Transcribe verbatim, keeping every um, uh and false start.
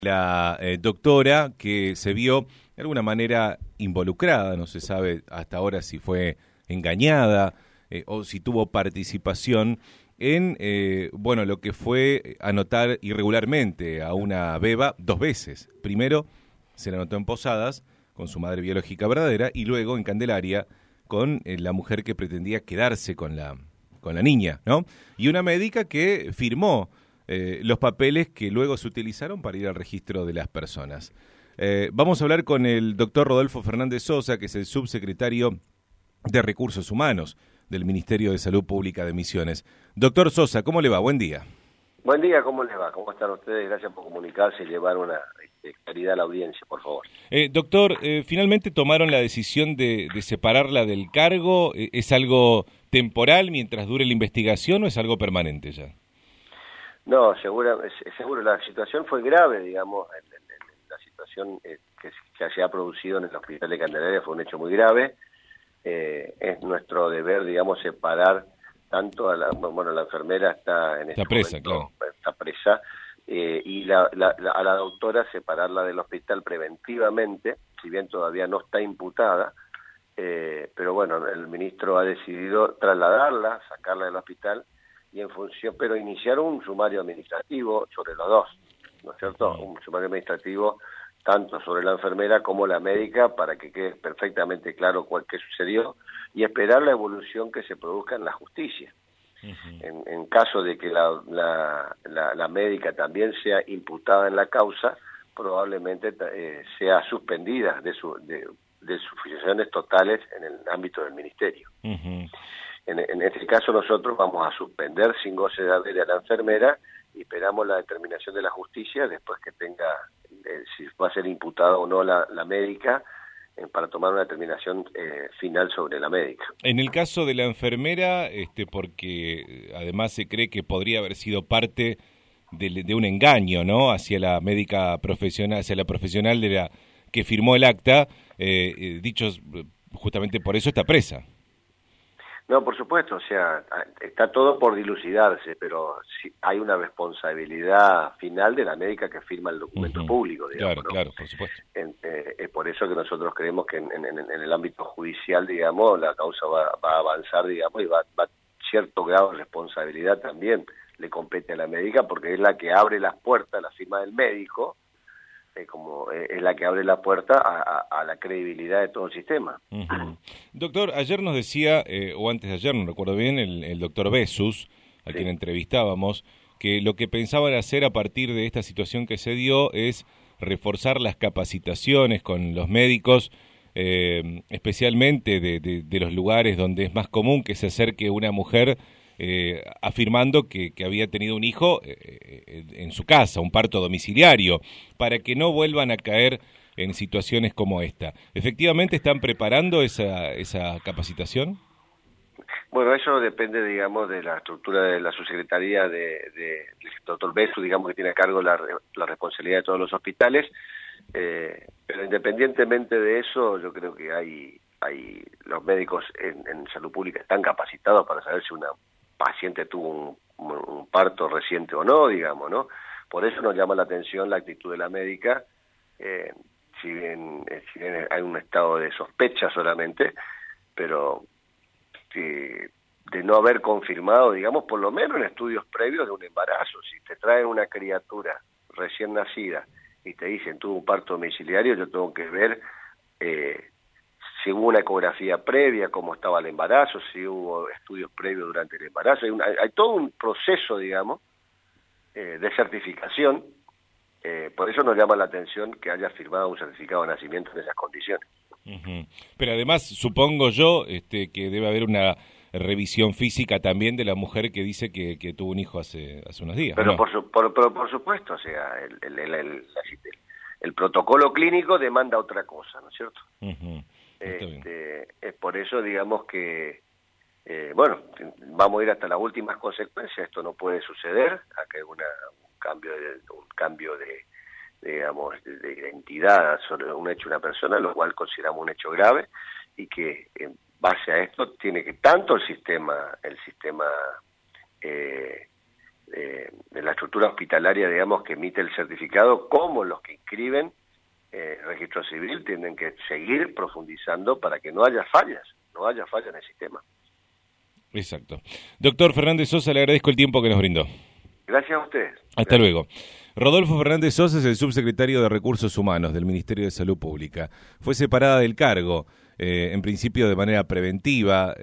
La eh, doctora que se vio de alguna manera involucrada, no se sabe hasta ahora si fue engañada eh, o si tuvo participación en eh, bueno, lo que fue anotar irregularmente a una beba dos veces. Primero se la anotó en Posadas con su madre biológica verdadera y luego en Candelaria con eh, la mujer que pretendía quedarse con la, con la niña, ¿no? Y una médica que firmó Eh, los papeles que luego se utilizaron para ir al registro de las personas. Eh, vamos a hablar con el doctor Rodolfo Fernández Sosa, que es el subsecretario de Recursos Humanos del Ministerio de Salud Pública de Misiones. Doctor Sosa, ¿cómo le va? Buen día. Buen día, ¿cómo les va? ¿Cómo están ustedes? Gracias por comunicarse y llevar una este, claridad a la audiencia, por favor. Eh, doctor, eh, ¿finalmente tomaron la decisión de, de separarla del cargo? ¿Es algo temporal mientras dure la investigación o es algo permanente ya? No, segura, seguro, la situación fue grave, digamos, en, en, en la situación eh, que, que se ha producido en el hospital de Candelaria fue un hecho muy grave. Eh, es nuestro deber, digamos, separar tanto a la, bueno, la enfermera está en este está presa, momento, claro. está presa, eh, y la, la, la, a la doctora separarla del hospital preventivamente, si bien todavía no está imputada, eh, pero bueno, el ministro ha decidido trasladarla, sacarla del hospital, y en función, pero iniciar un sumario administrativo sobre los dos, ¿no es cierto? Un sumario administrativo tanto sobre la enfermera como la médica para que quede perfectamente claro cuál qué sucedió y esperar la evolución que se produzca en la justicia. Uh-huh. En, en caso de que la, la, la, la médica también sea imputada en la causa, probablemente eh, sea suspendida de, su, de, de sus funciones totales en el ámbito del ministerio. Uh-huh. En, en este caso nosotros vamos a suspender sin goce de haber a la enfermera y esperamos la determinación de la justicia después que tenga, eh, si va a ser imputada o no la, la médica, eh, para tomar una determinación eh, final sobre la médica. En el caso de la enfermera, este, porque además se cree que podría haber sido parte de, de un engaño, ¿no? Hacia la médica profesional, hacia la profesional de la que firmó el acta, eh, eh, dichos justamente por eso está presa. No, por supuesto, o sea, está todo por dilucidarse, pero sí hay una responsabilidad final de la médica que firma el documento uh-huh. público, digamos, Claro, ¿no? claro, por supuesto. En, eh, es por eso que nosotros creemos que en, en, en el ámbito judicial, digamos, la causa va, va a avanzar, digamos, y va, va cierto grado de responsabilidad también le compete a la médica, porque es la que abre las puertas, la firma del médico, Eh, como eh, es la que abre la puerta a, a, a la credibilidad de todo el sistema. Uh-huh. Doctor, ayer nos decía, eh, o antes de ayer, no recuerdo bien, el, el doctor Bessus, a sí. quien entrevistábamos, que lo que pensaban hacer a partir de esta situación que se dio es reforzar las capacitaciones con los médicos, eh, especialmente de, de, de los lugares donde es más común que se acerque una mujer Eh, afirmando que, que había tenido un hijo eh, en su casa, un parto domiciliario, para que no vuelvan a caer en situaciones como esta. ¿Efectivamente están preparando esa, esa capacitación? Bueno, eso depende, digamos, de la estructura de la subsecretaría de, de, del doctor Bessus, digamos, que tiene a cargo la, la responsabilidad de todos los hospitales, eh, pero independientemente de eso, yo creo que hay, hay los médicos en, en salud pública están capacitados para saber si una paciente tuvo un, un parto reciente o no, digamos, ¿no? Por eso nos llama la atención la actitud de la médica, eh, si bien, eh, si bien hay un estado de sospecha solamente, pero eh, de no haber confirmado, digamos, por lo menos en estudios previos de un embarazo. Si te traen una criatura recién nacida y te dicen tuvo un parto domiciliario, yo tengo que ver eh, si hubo una ecografía previa, cómo estaba el embarazo, si hubo estudios previos durante el embarazo. Hay, una, hay todo un proceso, digamos, eh, de certificación. Eh, por eso nos llama la atención que haya firmado un certificado de nacimiento en esas condiciones. Uh-huh. Pero además, supongo yo este, que debe haber una revisión física también de la mujer que dice que, que tuvo un hijo hace, hace unos días. Pero, ¿no? por, su, por, por, por supuesto, o sea, el, el, el, el, el, el protocolo clínico demanda otra cosa, ¿no es cierto? Uh-huh. Este, es por eso, digamos que, eh, bueno, vamos a ir hasta las últimas consecuencias. Esto no puede suceder. Acá hay una, un cambio de, un cambio de, de digamos, de, de identidad sobre un hecho de una persona, lo cual consideramos un hecho grave y que en base a esto tiene que tanto el sistema, el sistema, eh, eh, de la estructura hospitalaria, digamos, que emite el certificado, como los que inscriben eh, el registro civil, tienen que seguir profundizando para que no haya fallas, no haya fallas en el sistema. Exacto. Doctor Fernández Sosa, le agradezco el tiempo que nos brindó. Gracias a ustedes. Hasta Gracias. luego. Rodolfo Fernández Sosa es el subsecretario de Recursos Humanos del Ministerio de Salud Pública. Fue separada del cargo, eh, en principio de manera preventiva.